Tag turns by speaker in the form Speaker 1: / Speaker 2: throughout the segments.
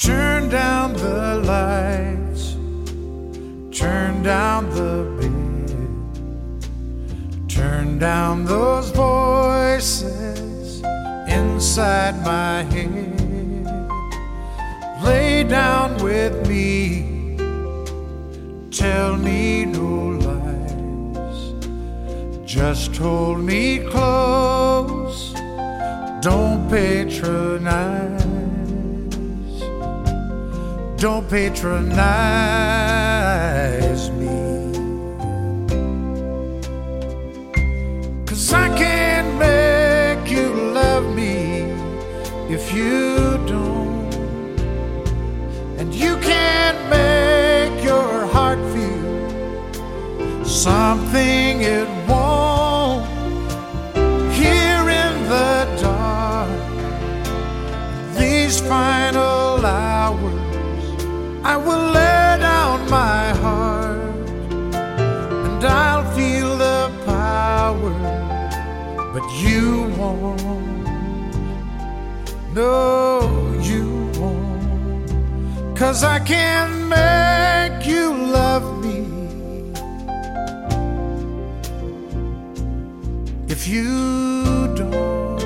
Speaker 1: Turn down the lights, turn down the bed, turn down those voices inside my head. Lay down with me, tell me no lies, just hold me close, don't patronize. Don't patronize me, 'cause I can't make you love me if you don't, and you can't make your heart feel something it won't. Here in the dark, these final hours, I will lay down my heart and I'll feel the power, but you won't. No, you won't, 'cause I can't make you love me if you don't.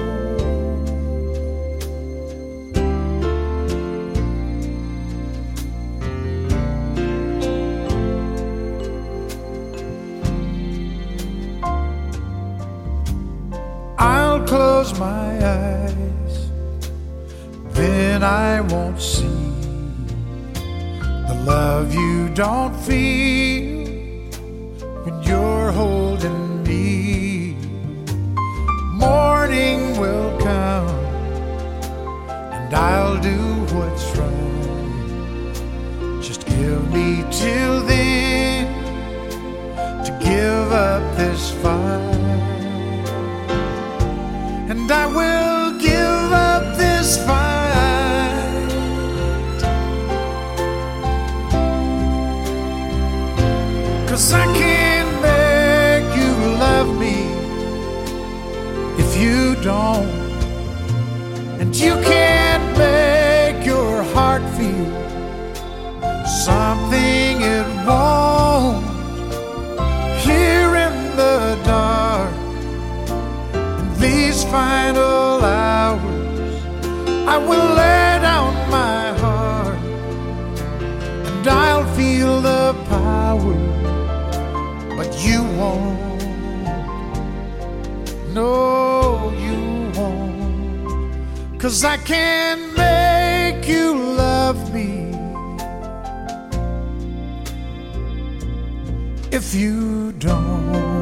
Speaker 1: I'll close my eyes, then I won't see the love you don't feel when you're holding me. Morning will come and I'll do what's right. Just give me till then to give up this fight, and I will give up this fight. 'Cause I can't make you love me if you don't, and you can't make your heart feel something it won't. Here in the dark, these final hours, I will lay down my heart and I'll feel the power, but you won't. No, you won't, 'cause I can't make you love me if you don't.